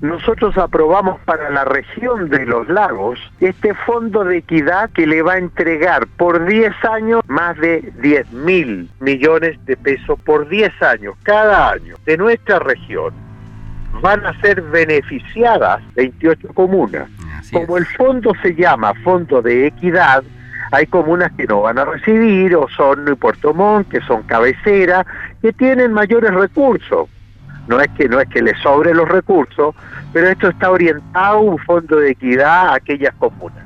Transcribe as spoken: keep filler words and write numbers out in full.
nosotros aprobamos para la región de los lagos este fondo de equidad que le va a entregar por diez años más de diez mil millones de pesos por diez años, cada año, de nuestra región. Van a ser beneficiadas veintiocho comunas. Así Como es. el fondo se llama Fondo de Equidad, hay comunas que no van a recibir, o son Puerto Montt, que son cabecera, que tienen mayores recursos. No es que no es que les sobre los recursos, pero esto está orientado a un fondo de equidad a aquellas comunas.